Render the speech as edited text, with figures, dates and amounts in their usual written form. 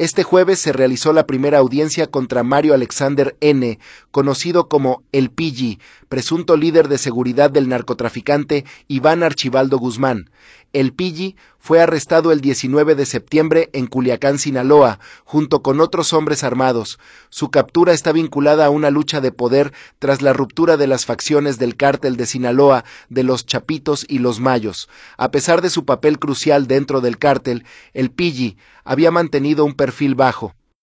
Este jueves se realizó la primera audiencia contra Mario Alexander N., conocido como El Pilli, presunto líder de seguridad del narcotraficante Iván Archibaldo Guzmán. El Pilli fue arrestado el 19 de septiembre en Culiacán, Sinaloa, junto con otros hombres armados. Su captura está vinculada a una lucha de poder tras la ruptura de las facciones del cártel de Sinaloa, de los Chapitos y los Mayos. A pesar de su papel crucial dentro del cártel, el Pilli había mantenido un perfil bajo.